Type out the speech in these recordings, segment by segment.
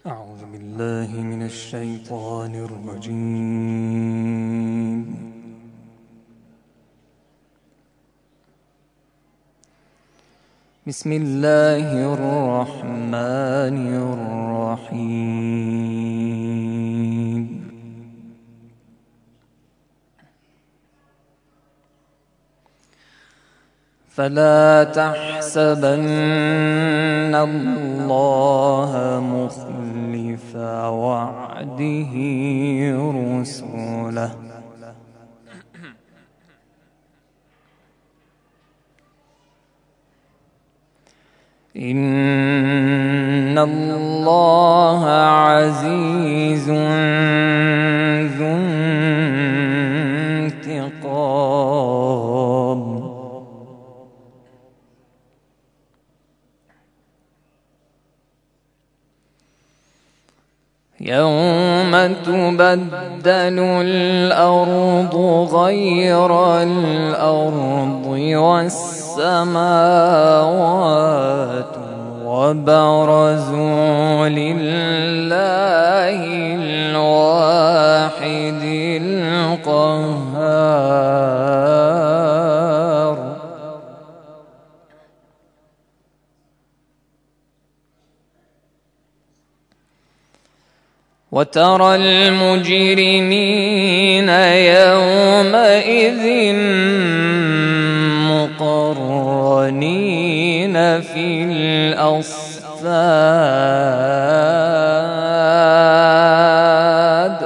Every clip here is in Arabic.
أعوذ بالله من الشيطان الرجيم. بسم الله الرحمن الرحيم. فلا تحسبن الله مخلف وعده رسله إن الله عزيز ذو انتقام. يوم تبدل الأرض غير الأرض والسماوات وبرزوا لله الواحد القهار. وترى المجرمين يومئذ مقرنين في الأصفاد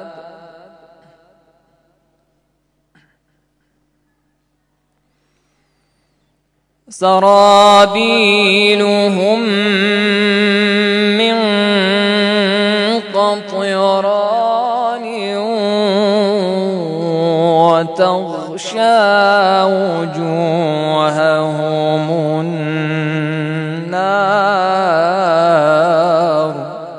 سرابيلهم من قطران وتغشى وجوههم النار.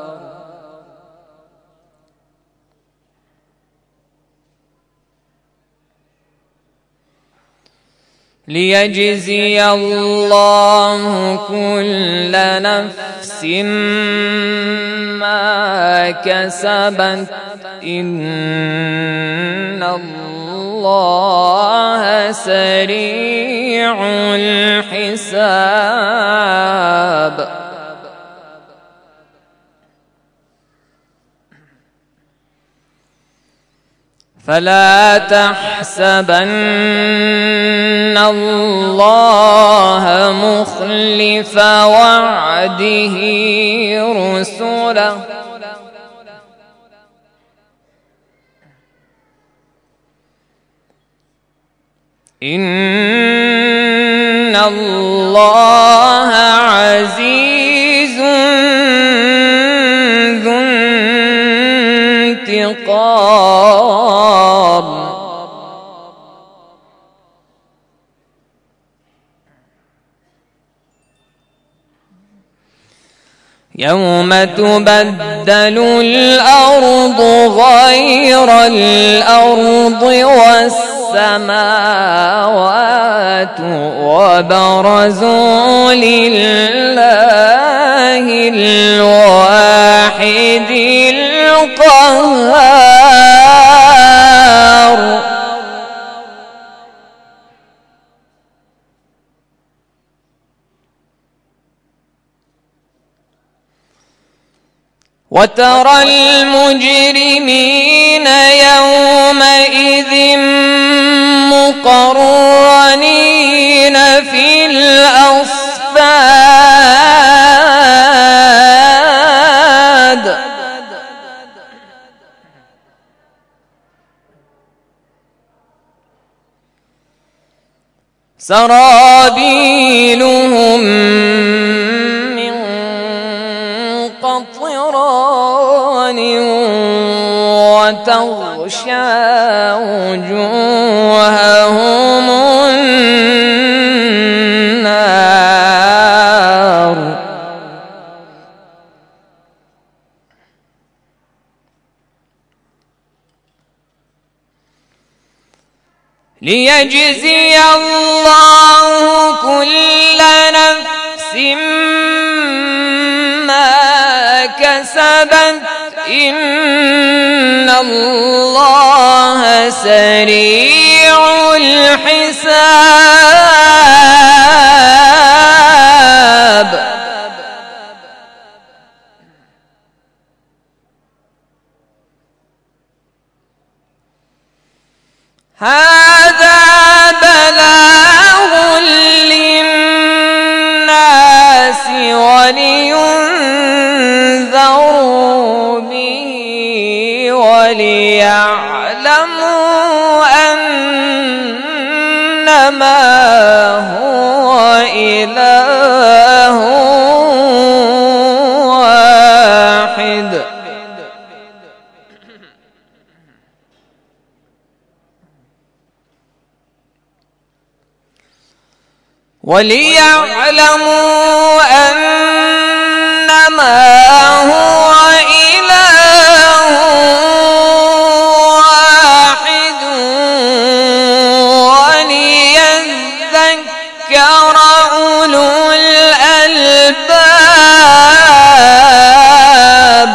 ليجزي الله كل نفس ما كسبت إن الله سريع الحساب. فلا تحسبن الله مخلف وعده رسله إن الله عزيز ذو انتقام. يوم تبدل الأرض غير الأرض والسماوات وبرزوا لله الواحد القهار. وترى المجرمين يومئذ مقرنين في الأصفاد سرابيلهم من قطران وتغشى وجوههم النار. ليجزي الله كل نفس ما كسبت كسبت إن الله سريع الحساب هذا بلاغ للناس ولينذروا به وليعلموا أنما هو إله واحد وليعلموا أنما هو إله واحد وليذكر أولو الألباب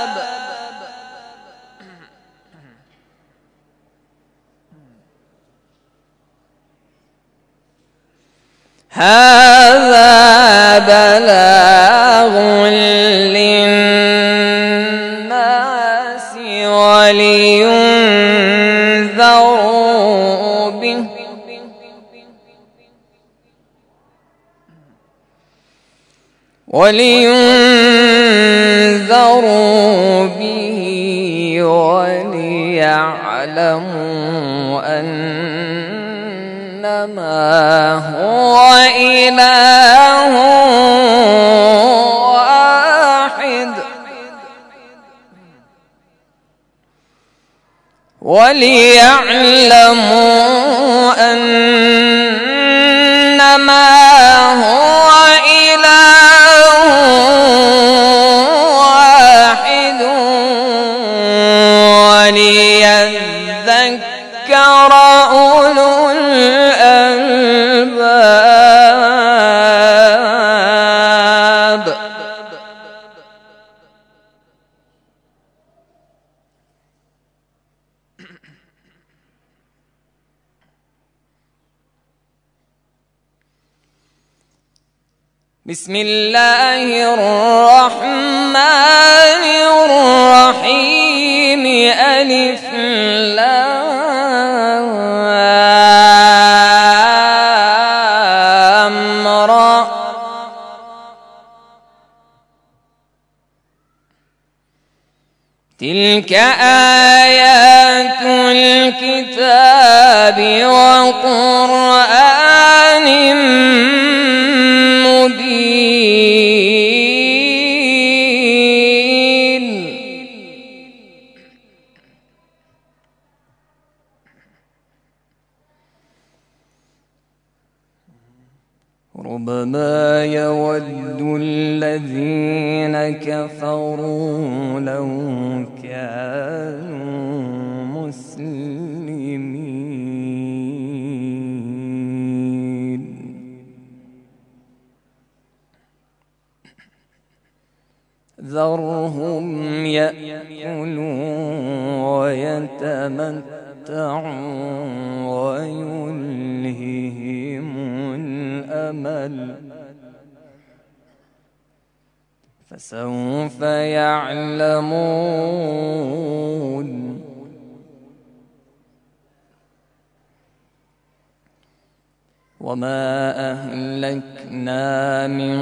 هذا بلاغ للناس ولينذروا به وليعلموا أنما هو إله واحد وليعلموا أنما هو إله واحد وليذكر أولو الألباب بسم الله الرحمن الرحيم ألف لام را تلك آيات الكتاب وقرآن مبين ربما يود الذين كفروا لو كانوا مسلمين ذرهم يأكلوا ويتمتعوا ويلههم الأمل فسوف يعلمون وما أهلكنا من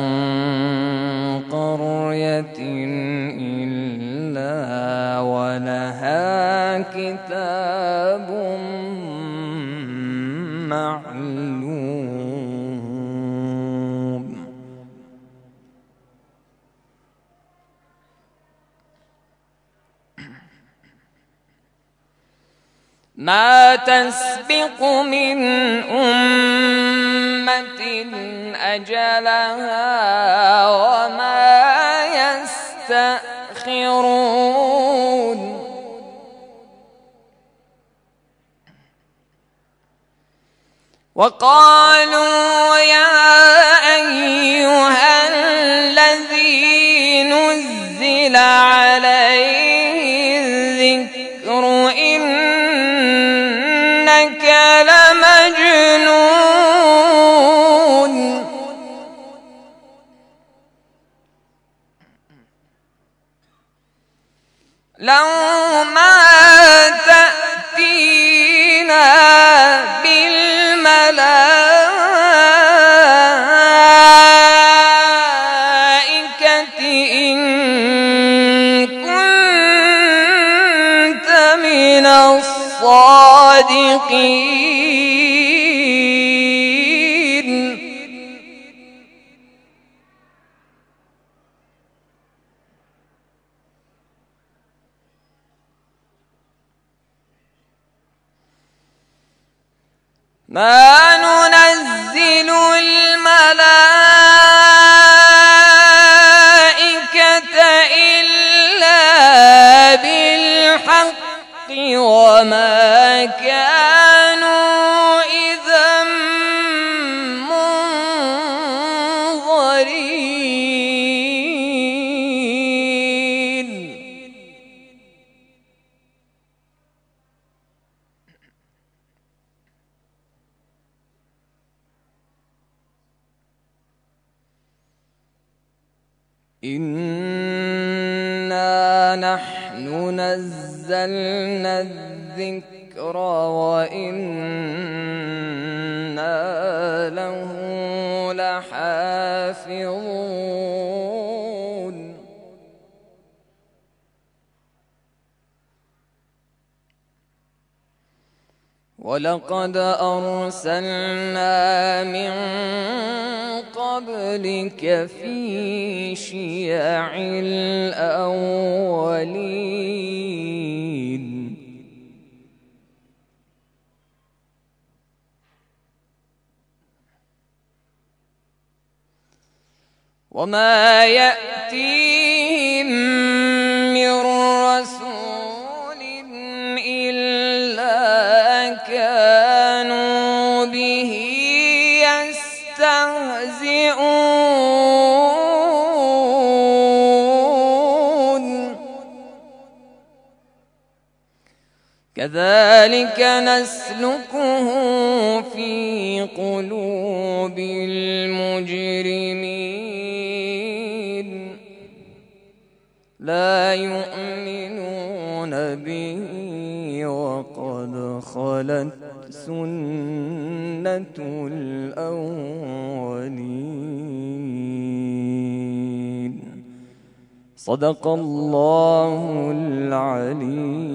قرية إلا ولها كتاب معلوم ما تسبق من أمة أجلها وما يستأخرون وقالوا يا أيها الذي نزل عليه الذكر إنك لمجنون لو ما تأتينا بالملائكة إن كنت من الصادقين ما ننزل الملائكة إلا بالحق وما كانوا إذا منظرين إنا نحن نزلنا الذكر وإنا له لحافظون ولقد أرسلنا من قبلك في شيع الأولين وما يأتيهم من رسول إلا كانوا به يستهزئون كذلك نسلكه في قلوب المجرمين لا يؤمنون به وقد خلت سنة الأولين صدق الله العليم